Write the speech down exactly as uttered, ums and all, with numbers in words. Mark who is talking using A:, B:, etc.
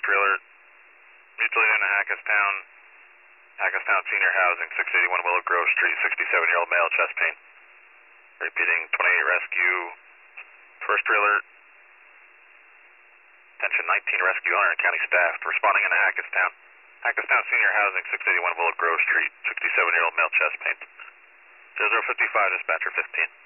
A: trailer, mutually in Hackettstown, Hackettstown Senior Housing, six eighty-one Willow Grove Street, sixty-seven-year-old male, chest pain. Repeating, twenty-eight rescue, first trailer, attention nineteen rescue, Hunter County staff, responding in Hackettstown. Hackettstown Senior Housing, six eighty-one Willow Grove Street, sixty-seven-year-old male, chest pain. zero zero five five, dispatcher fifteen.